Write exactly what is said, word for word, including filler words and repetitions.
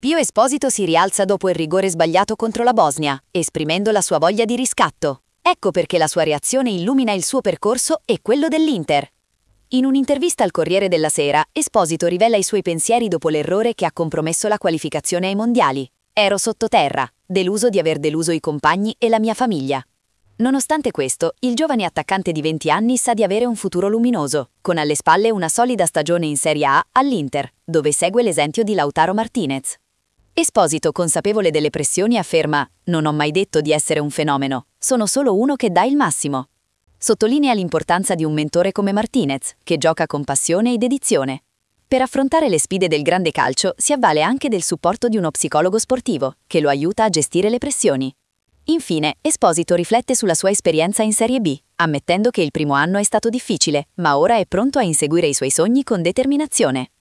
Pio Esposito si rialza dopo il rigore sbagliato contro la Bosnia, esprimendo la sua voglia di riscatto. Ecco perché la sua reazione illumina il suo percorso e quello dell'Inter. In un'intervista al Corriere della Sera, Esposito rivela i suoi pensieri dopo l'errore che ha compromesso la qualificazione ai mondiali. Ero sottoterra, deluso di aver deluso i compagni e la mia famiglia. Nonostante questo, il giovane attaccante di venti anni sa di avere un futuro luminoso, con alle spalle una solida stagione in Serie A all'Inter, dove segue l'esempio di Lautaro Martinez. Esposito, consapevole delle pressioni, afferma: «Non ho mai detto di essere un fenomeno, sono solo uno che dà il massimo». Sottolinea l'importanza di un mentore come Martinez, che gioca con passione e dedizione. Per affrontare le sfide del grande calcio si avvale anche del supporto di uno psicologo sportivo, che lo aiuta a gestire le pressioni. Infine, Esposito riflette sulla sua esperienza in Serie B, ammettendo che il primo anno è stato difficile, ma ora è pronto a inseguire i suoi sogni con determinazione.